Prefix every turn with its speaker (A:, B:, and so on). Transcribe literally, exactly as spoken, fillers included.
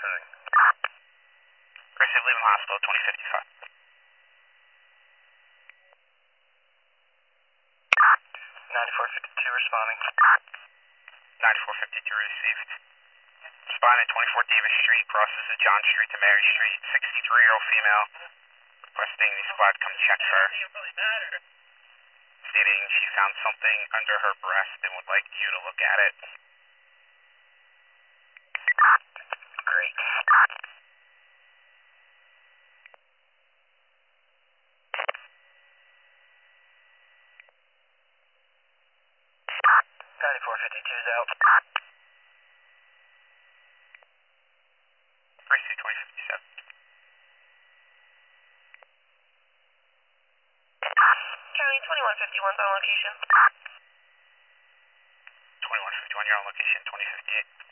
A: returning. Gracie, leaving the hospital, twenty fifty-five. ninety-four fifty-two responding. ninety-four fifty-two received. Responding at twenty-four Davis Street, crosses the John Street to Mary Street, sixty-three-year-old female. Requesting the squad come check her. Stating she found something under her breast and would like you to look at it. Great. ninety-four fifty-two's out. Gracie, twenty fifty-seven.
B: County twenty-one fifty-one's on location.
A: twenty-one fifty-one, you're on location, twenty fifty-eight.